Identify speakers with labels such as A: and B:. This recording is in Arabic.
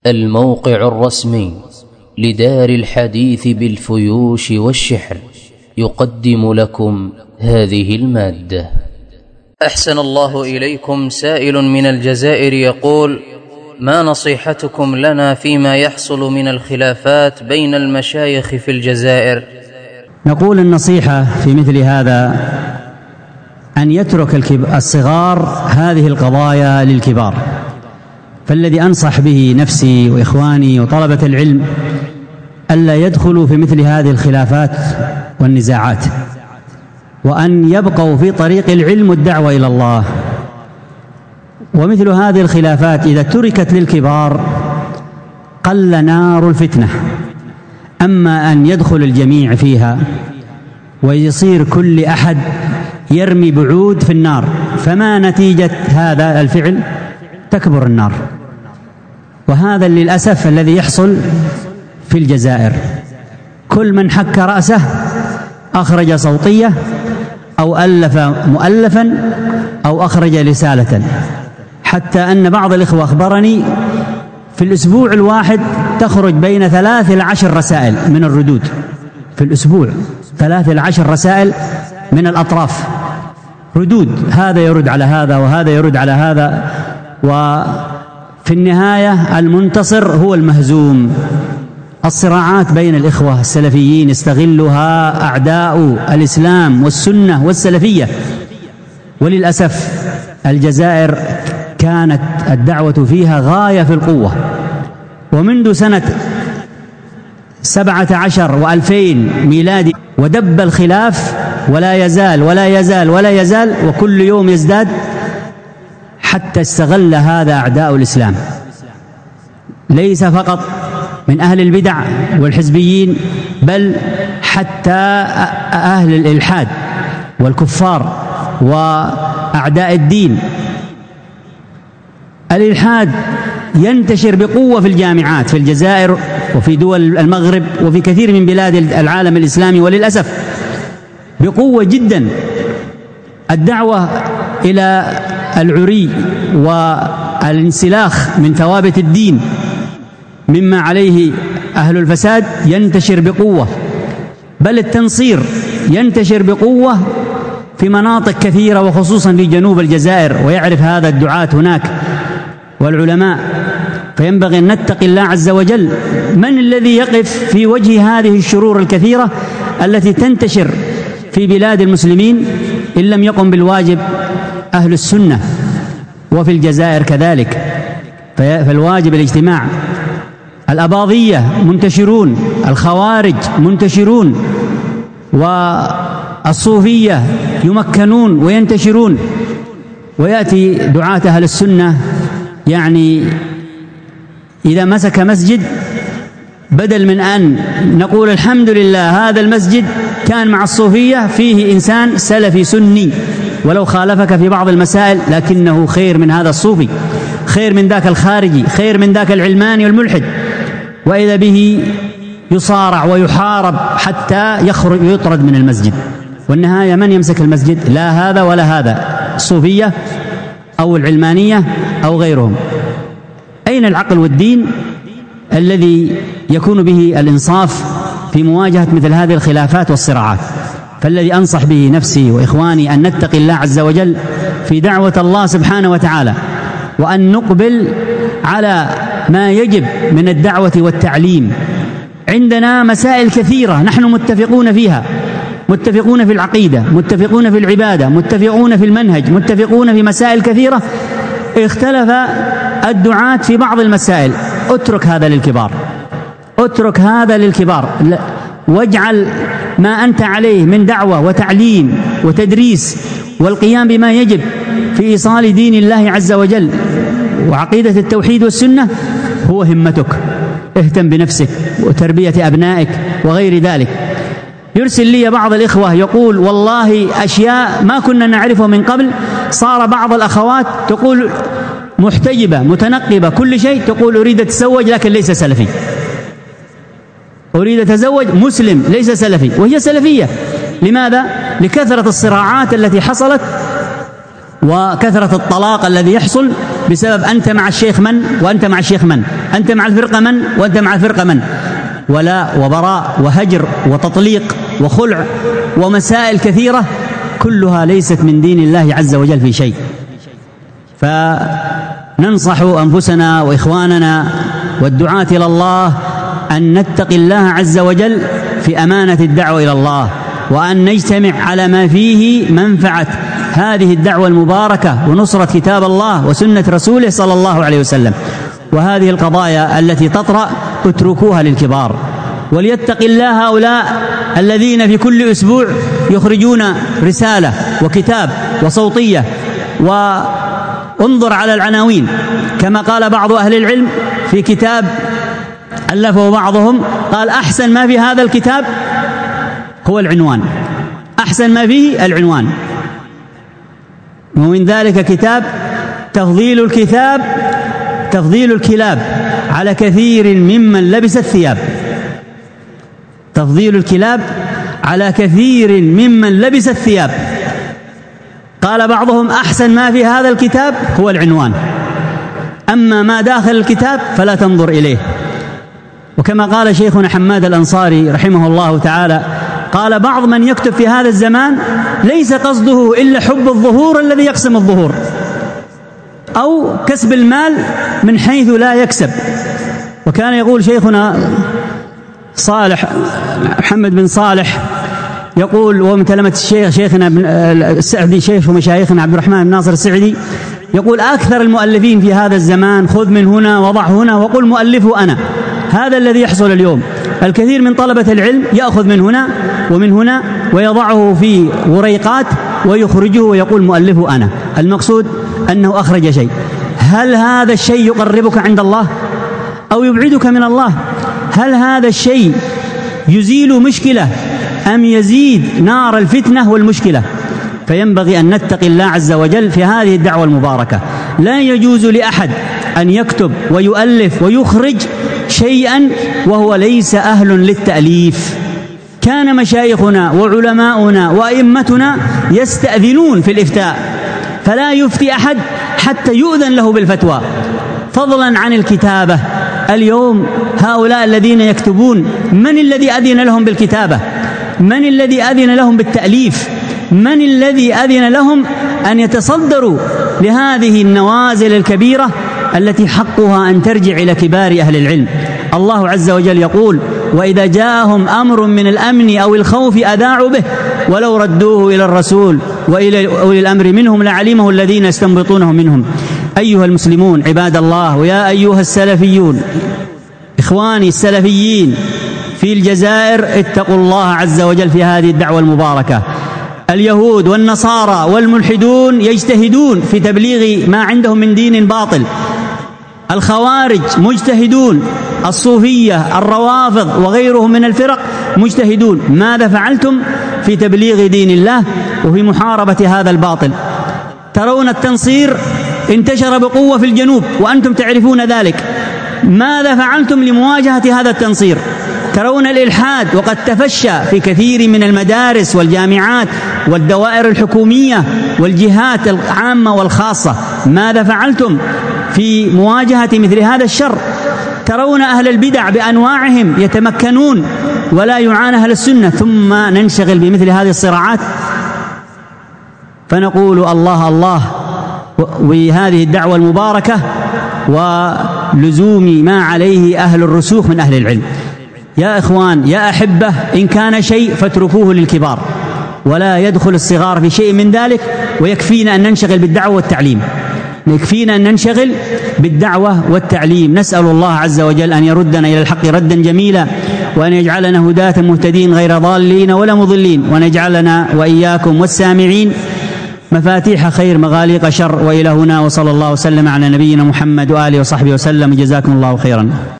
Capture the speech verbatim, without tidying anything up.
A: الموقع الرسمي لدار الحديث بالفيوش والشحر يقدم لكم هذه المادة. أحسن الله إليكم. سائل من الجزائر يقول: ما نصيحتكم لنا فيما يحصل من الخلافات بين المشايخ في الجزائر؟
B: نقول النصيحة في مثل هذا أن يترك الصغار هذه القضايا للكبار، فالذي أنصح به نفسي وإخواني وطلبة العلم ألا يدخلوا في مثل هذه الخلافات والنزاعات، وأن يبقوا في طريق العلم والدعوة إلى الله. ومثل هذه الخلافات إذا تركت للكبار قل نار الفتنة، أما أن يدخل الجميع فيها ويصير كل أحد يرمي بعود في النار، فما نتيجة هذا الفعل؟ تكبر النار. وهذا للأسف الذي يحصل في الجزائر. كل من حك رأسه أخرج صوتية أو ألف مؤلفا أو أخرج رسالة، حتى أن بعض الإخوة أخبرني في الأسبوع الواحد تخرج بين ثلاث إلى عشر رسائل من الردود في الأسبوع، ثلاث إلى عشر رسائل من الأطراف ردود، هذا يرد على هذا وهذا يرد على هذا، وفي النهاية المنتصر هو المهزوم. الصراعات بين الإخوة السلفيين يستغلها أعداء الإسلام والسنة والسلفية، وللأسف الجزائر كانت الدعوة فيها غاية في القوة، ومنذ سنة سبعة عشر وألفين ميلادي ودب الخلاف ولا يزال ولا يزال ولا يزال وكل يوم يزداد، حتى استغل هذا أعداء الإسلام، ليس فقط من أهل البدع والحزبيين بل حتى أهل الإلحاد والكفار وأعداء الدين. الإلحاد ينتشر بقوة في الجامعات في الجزائر وفي دول المغرب وفي كثير من بلاد العالم الإسلامي، وللأسف بقوة جدا. الدعوة إلى العري والانسلاخ من ثوابت الدين مما عليه أهل الفساد ينتشر بقوة، بل التنصير ينتشر بقوة في مناطق كثيرة وخصوصا في جنوب الجزائر، ويعرف هذا الدعاة هناك والعلماء. فينبغي أن نتقي الله عز وجل. من الذي يقف في وجه هذه الشرور الكثيرة التي تنتشر في بلاد المسلمين إن لم يقم بالواجب أهل السنة؟ وفي الجزائر كذلك، فالواجب الاجتماع. الأباضية منتشرون، الخوارج منتشرون، والصوفية يمكنون وينتشرون، ويأتي دعاة أهل السنة يعني إذا مسك مسجد بدل من أن نقول الحمد لله هذا المسجد كان مع الصوفية فيه إنسان سلفي سني ولو خالفك في بعض المسائل لكنه خير من هذا الصوفي، خير من ذاك الخارجي، خير من ذاك العلماني والملحد، وإذا به يصارع ويحارب حتى يخرج ويطرد من المسجد. والنهاية من يمسك المسجد؟ لا هذا ولا هذا، الصوفية أو العلمانية أو غيرهم. أين العقل والدين الذي يكون به الإنصاف في مواجهة مثل هذه الخلافات والصراعات؟ فالذي أنصح به نفسي وإخواني أن نتقي الله عز وجل في دعوة الله سبحانه وتعالى، وأن نقبل على ما يجب من الدعوة والتعليم. عندنا مسائل كثيرة نحن متفقون فيها، متفقون في العقيدة، متفقون في العبادة، متفقون في المنهج، متفقون في مسائل كثيرة. اختلف الدعاة في بعض المسائل، اترك هذا للكبار، اترك هذا للكبار، واجعل ما أنت عليه من دعوة وتعليم وتدريس والقيام بما يجب في إيصال دين الله عز وجل وعقيدة التوحيد والسنة هو همتك. اهتم بنفسك وتربية أبنائك وغير ذلك. يرسل لي بعض الإخوة يقول والله أشياء ما كنا نعرفها من قبل، صار بعض الأخوات تقول محتجبة متنقبة كل شيء، تقول أريد أتزوج لكن ليس سلفي، أريد أتزوج مسلم ليس سلفي، وهي سلفية. لماذا؟ لكثرة الصراعات التي حصلت وكثرة الطلاق الذي يحصل بسبب أنت مع الشيخ من وأنت مع الشيخ من، أنت مع الفرقة من وأنت مع الفرقة من، ولاء وبراء وهجر وتطليق وخلع ومسائل كثيرة كلها ليست من دين الله عز وجل في شيء. فننصح أنفسنا وإخواننا والدعاة إلى الله أن نتقي الله عز وجل في أمانة الدعوة إلى الله، وأن نجتمع على ما فيه منفعة هذه الدعوة المباركة ونصرة كتاب الله وسنة رسوله صلى الله عليه وسلم. وهذه القضايا التي تطرأ اتركوها للكبار، وليتق الله هؤلاء الذين في كل أسبوع يخرجون رسالة وكتاب وصوتية. وانظر على العناوين، كما قال بعض أهل العلم في كتاب ألفه بعضهم، قال أحسن ما في هذا الكتاب هو العنوان، أحسن ما فيه العنوان. ومن ذلك كتاب تفضيل الكتاب تفضيل الكلاب على كثير ممن لبس الثياب، تفضيل الكلاب على كثير ممن لبس الثياب. قال بعضهم أحسن ما في هذا الكتاب هو العنوان، أما ما داخل الكتاب فلا تنظر إليه. وكما قال شيخنا حماد الأنصاري رحمه الله تعالى، قال بعض من يكتب في هذا الزمان ليس قصده إلا حب الظهور الذي يقسم الظهور، أو كسب المال من حيث لا يكسب. وكان يقول شيخنا صالح محمد بن صالح، يقول ومن تلمة الشيخ شيخنا السعدي شيخ ومشايخنا عبد الرحمن بن ناصر السعدي، يقول أكثر المؤلفين في هذا الزمان خذ من هنا وضع هنا وقل مؤلفه أنا. هذا الذي يحصل اليوم، الكثير من طلبة العلم يأخذ من هنا ومن هنا ويضعه في وريقات ويخرجه ويقول مؤلفه أنا. المقصود أنه أخرج شيء. هل هذا الشيء يقربك عند الله أو يبعدك من الله؟ هل هذا الشيء يزيل مشكلة أم يزيد نار الفتنة والمشكلة؟ فينبغي أن نتقي الله عز وجل في هذه الدعوة المباركة. لا يجوز لأحد أن يكتب ويؤلف ويخرج شيئا وهو ليس أهل للتأليف. كان مشايخنا وعلماؤنا وأئمتنا يستأذنون في الإفتاء، فلا يفتي أحد حتى يؤذن له بالفتوى، فضلا عن الكتابة. اليوم هؤلاء الذين يكتبون، من الذي أذن لهم بالكتابة؟ من الذي أذن لهم بالتأليف؟ من الذي أذن لهم أن يتصدروا لهذه النوازل الكبيرة التي حقها أن ترجع إلى كبار أهل العلم؟ الله عز وجل يقول: وإذا جاءهم أمر من الأمن أو الخوف أذاعوا به ولو ردوه إلى الرسول وإلى أولي الأمر منهم لعلمه الذين يستنبطونه منهم. أيها المسلمون عباد الله، ويا أيها السلفيون، إخواني السلفيين في الجزائر، اتقوا الله عز وجل في هذه الدعوة المباركة. اليهود والنصارى والملحدون يجتهدون في تبليغ ما عندهم من دين باطل، الخوارج مجتهدون، الصوفية، الروافض وغيرهم من الفرق مجتهدون. ماذا فعلتم في تبليغ دين الله وفي محاربة هذا الباطل؟ ترون التنصير انتشر بقوة في الجنوب وأنتم تعرفون ذلك. ماذا فعلتم لمواجهة هذا التنصير؟ ترون الإلحاد وقد تفشى في كثير من المدارس والجامعات والدوائر الحكومية والجهات العامة والخاصة. ماذا فعلتم في مواجهة مثل هذا الشر؟ ترون أهل البدع بأنواعهم يتمكنون ولا يعان أهل السنة، ثم ننشغل بمثل هذه الصراعات فنقول الله الله وهذه الدعوة المباركة ولزوم ما عليه أهل الرسوخ من أهل العلم. يا إخوان يا أحبة، إن كان شيء فاتركوه للكبار ولا يدخل الصغار في شيء من ذلك، ويكفينا أن ننشغل بالدعوة والتعليم، يكفينا أن ننشغل بالدعوة والتعليم. نسأل الله عز وجل أن يردنا إلى الحق ردا جميلا، وأن يجعلنا هداة مهتدين غير ضالين ولا مضلين، وأن يجعلنا وإياكم والسامعين مفاتيح خير مغاليق شر. وإلى هنا، وصلى الله وسلم على نبينا محمد وآله وصحبه وسلم. جزاكم الله خيرا.